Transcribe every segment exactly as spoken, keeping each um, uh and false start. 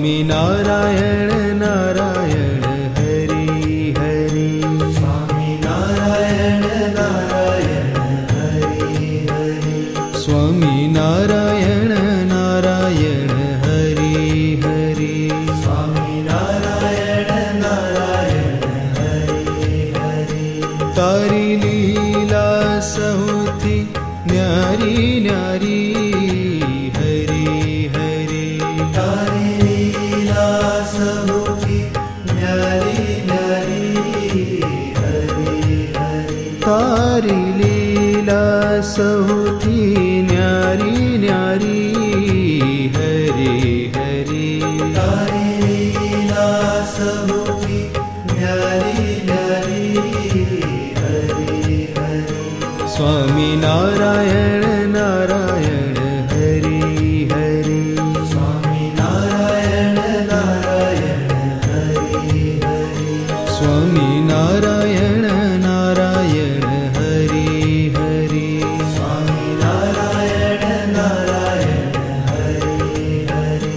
स्वामी नारायण नारायण हरि हरि। स्वामी नारायण नारायण हरि हरि। स्वामी नारायण नारायण हरि हरि। स्वामी नारायण नारायण हरि हरि। तारी लीला सहुथी न्यारी न्यारी हरि हरि। तारी लीला सहुथी न्यारी न्यारी हरि हरि। तारी लीला सहुथी न्यारी न्यारी हरि हरि। तारी लीला सहुथी न्यारी न्यारी हरि हरि। स्वामी नारायण नारायण हरि हरि। स्वामी नारायण नारायण हरि हरि। स्वामी नारायण नारायण हरि हरि। स्वामी नारायण नारायण हरि हरि।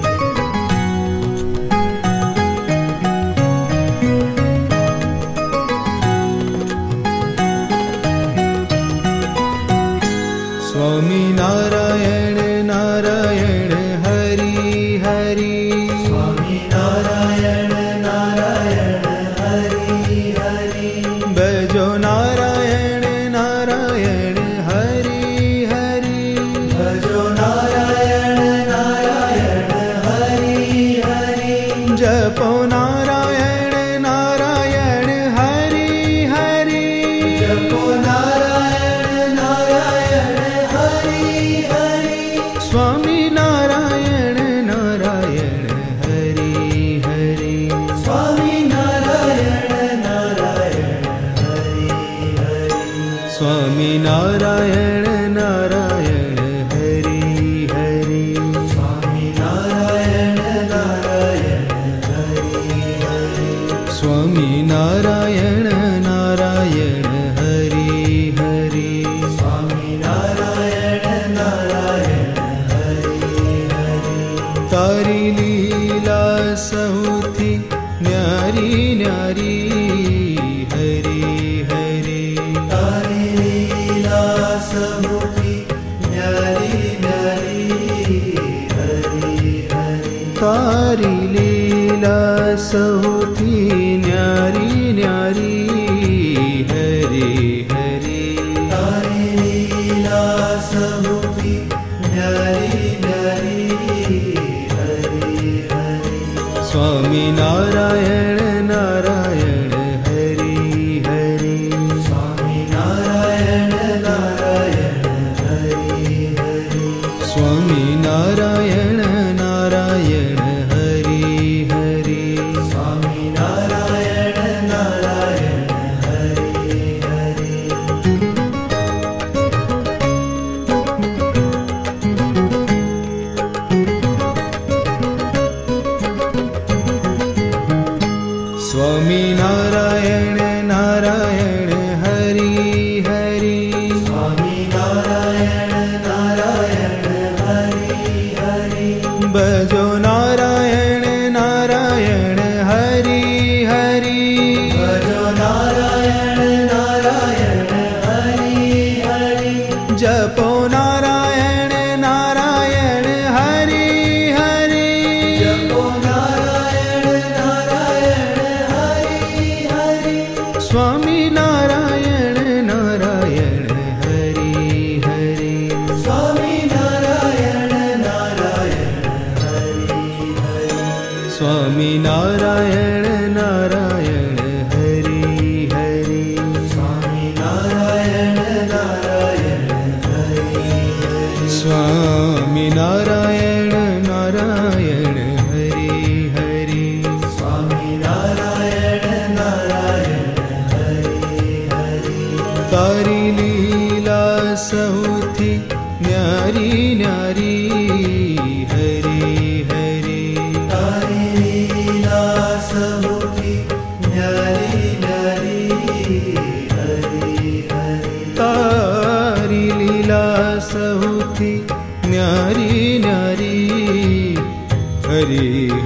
स्वामी नारायण नारायण हरि हरि। स्वामी नारायण नारायण हरि हरि। भजो नारायण नारायण हरि हरि। भजो नारायण नारायण हरि हरि। जपो नारायण नारायण हरि हरि। जपो नारायण नारायण हरि हरि। स्वामी नारायण नारायण हरि हरि। स्वामी नारायण नारायण हरि हरि। स्वामी नारायण नारायण हरि हरि। स्वामी नारायण नारायण हरि हरि। स्वामी नारायण नारायण हरि हरि। स्वामी नारायण नारायण हरि हरि। तारी लीला सहुथी न्यारी न्यारी हरि हरि। तारी लीला सहुथी न्यारी न्यारी हरि हरि। तारी लीला सहुथी न्यारी न्यारी हरि हरि। तारी लीला सहुथी न्यारी न्यारी हरि हरि। स्वामी नारायण नारायण हरि हरि। स्वामी नारायण नारायण हरि हरि। स्वामी नारायण नारायण हरि हरि। स्वामी नारायण नारायण हरि हरि। स्वामी नारायण नारायण हरि हरि। स्वामी नारायण नारायण हरि हरि। भजो नारायण नारायण हरि हरि। भजो नारायण नारायण हरि हरि। जपो नारायण नारायण हरि हरि। जपो नारायण नारायण हरि हरि। स्वामी नारायण नारायण हरि हरि। स्वामी नारायण नारायण हरि हरि। स्वामी नारायण नारायण हरि हरि। स्वामी नारायण नारायण हरि हरि। स्वामी नारायण नारायण हरि हरि। स्वामी नारायण नारायण हरि हरि। तारी लीला सहुथी न्यारी न्यारी हरि हरि। तारी लीला सहुथी न्यारी न्यारी हरि हरि। तारी लीला सहुथी न्यारी न्यारी हरि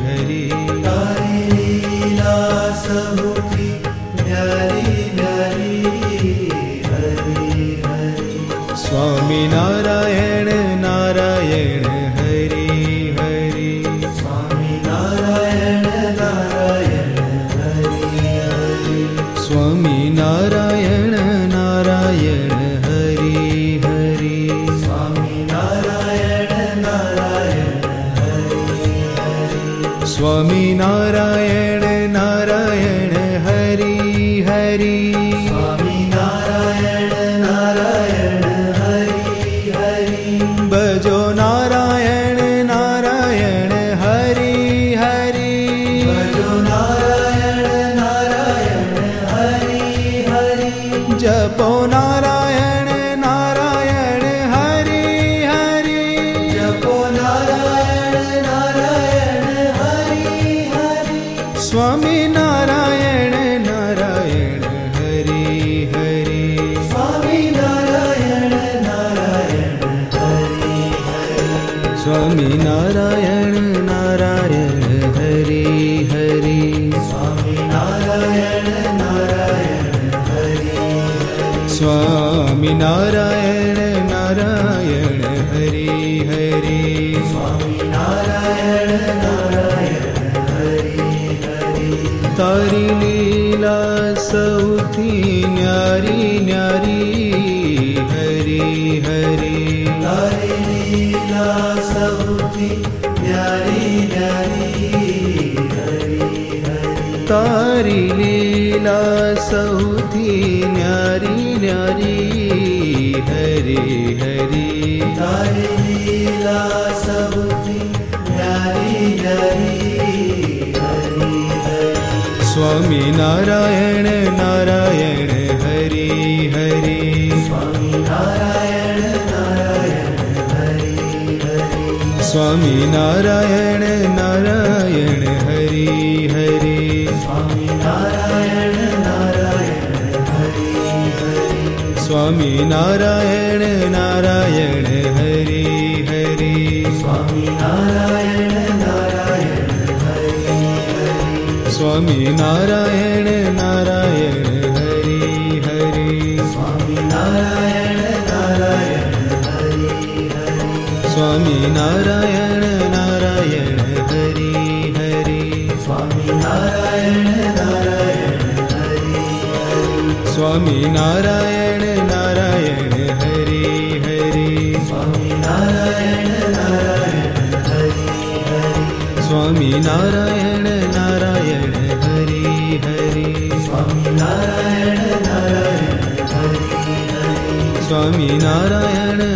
स्वामी नारायण नारायण हरि हरि स्वामी नारायण नारायण हरि हरि स्वामी नारायण नारायण हरि हरि स्वामी नारायण नारायण हरि हरि स्वामी नारायण नारायण हरि हरि स्वामी नारायण नारायण हरि हरि भजो नारायण नारायण हरि हरि भजो नारायण नारायण हरि हरि जपो नारायण नारायण हरि हरि जपो नारायण नारायण हरि हरि स्वामी नारायण नारायण हरि हरि स्वामी नारायण नारायण हरि हरि स्वामी नारायण नारायण हरि हरि स्वामी नारायण नारायण हरि हरि स्वामी नारायण नारायण हरि हरि स्वामी नारायण नारायण हरि हरि तारी लीला सौथी न्यारी न्यारी हरि हरि तारी लीला सौथी न्यारी न्यारी हरि हरि तारी लीला सौथी न्यारी न्यारी हरि हरि तारी लीला सौथी न्यारी न्यारी हरि हरि स्वामी नारायण नारायण हरि हरि स्वामी नारायण नारायण हरि हरि स्वामी नारायण नारायण हरि हरि स्वामी नारायण नारायण हरि हरि स्वामी नारायण नारायण हरि हरि स्वामी नारायण नारायण हरि हरि स्वामी नारायण नारायण हरि हरि स्वामी नारायण नारायण हरि हरि स्वामी नारायण नारायण हरि हरि स्वामी नारायण नारायण हरि हरि स्वामी नारायण नारायण हरि हरि स्वामी नारायण नारायण हरि हरि स्वामी नारायण नारायण हरि हरि स्वामी नारायण नारायण हरि हरि स्वामी नारायण